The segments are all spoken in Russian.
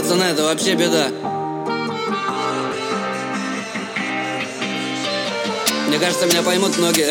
пацаны, это вообще беда. Мне кажется, меня поймут многие.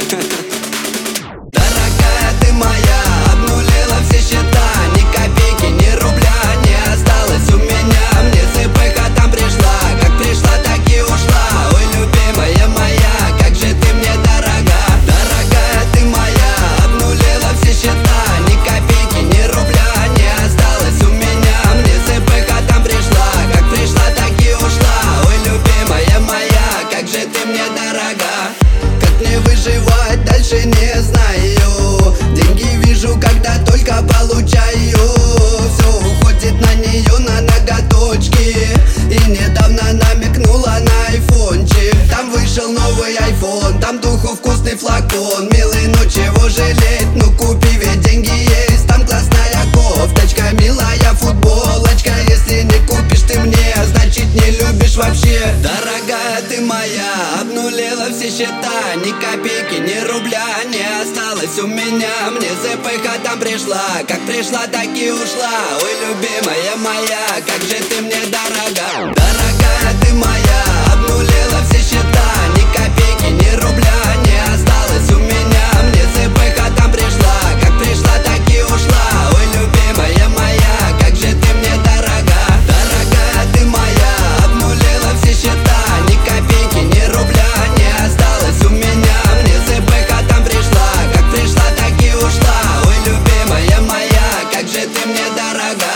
Дорогая, ты моя, обнулила все счета. Ни копейки, ни рубля не осталось у меня. Мне ЦПХ там пришла, как пришла, так и ушла. Ой, любимая моя, как же ты мне дорога. Дорогая, ты моя, обнулила все счета. Ни копейки, ни рубля не осталось у меня. Мне ЦПХ там пришла, как пришла, так и ушла. Ой, любимая моя, как же ты мне дорога. Как мне выживать дальше не знаю. Деньги вижу, когда только получаю. Все уходит на нее, на ноготочки. И недавно намекнула на айфончик. Там вышел новый айфон, там духу вкусный флакон. Милый, ну чего жалеть, ну купи, ведь деньги есть. Там классная кофточка, милая футболочка. Если не купишь ты мне, значит не любишь вообще. Дорогая, ты моя, обнулила все счета. Ни копейки, ни рубля не осталось у меня. Мне ЦПХ там пришла, как пришла, так и ушла. Ой, любимая моя, как же ты мне дорога. Дорогая, ты моя, обнулила все счета. Ни копейки, ни рубля не осталось у меня. Мне ЦПХ там пришла, как пришла, так и ушла. Ой, любимая моя, как же ты мне дорога. Дорогая, ты моя, обнулила все счета. Ни копейки, ни рубля не осталось у меня. Мне ЦПХ там пришла, как пришла, так и ушла. Ой, любимая моя, как же ты мне дорога.